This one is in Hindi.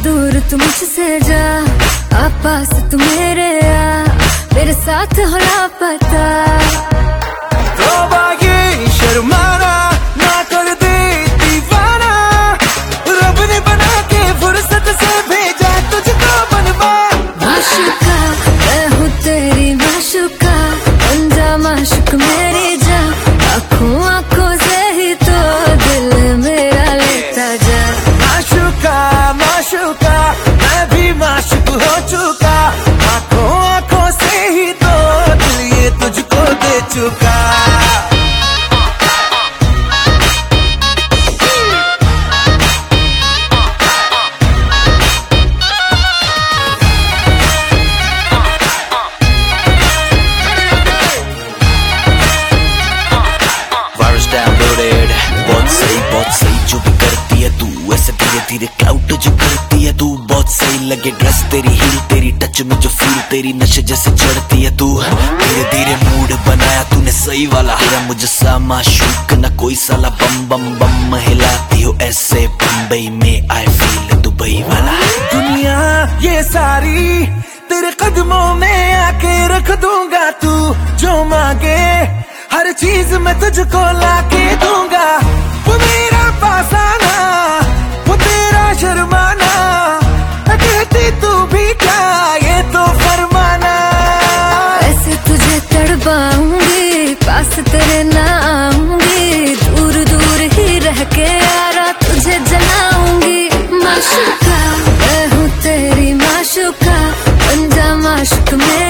दूर तू मुझसे जा, पास तू मेरे आ, मेरे साथ हो लापता। तौबा ये शर्माना ना कर दे दीवाना, रब ने बना के फुर्सत से भेजा तुझको बनवा। माशूका मैं हूँ तेरी माशूका, बन जा माशूक मेरी जा, आँखों आँखों से ही तो दिल मेरा लेता जा। माशूका माशूका मैं भी माशूक हो चुका, आँखों आँखों से ही तो दिल ये तुझको दे चुका। डाउनलोडेड बहुत सही जो भी करती है तू, ऐसे धीरे धीरे क्लाउड जो करती है तू। बहुत सही लगे ड्रेस तेरी, हील तेरी, टच में जो फील तेरी, नशे जैसे चढ़ती है तू। धीरे धीरे मूड बनाया तूने सही वाला, तेरा मुझसा माशूक न कोई साला। बम बम बम हिलाती हो ऐसे बम्बई में, आई फील दुबई वाला। दुनिया ये सारी तेरे कदमों में आके रख दूंगा, तू जो मांगे हर चीज मैं तुझको लाके दूंगा। वो मेरा पासाना, वो तेरा शर्माना, कहती तू भी क्या ये तो फरमाना। ऐसे तुझे तड़पाऊंगी, पास तेरे ना आऊंगी, दूर दूर ही रह के यारा तुझे जलाऊंगी। माशूका मैं हूँ तेरी माशूका, बन जा माशूक मेरा।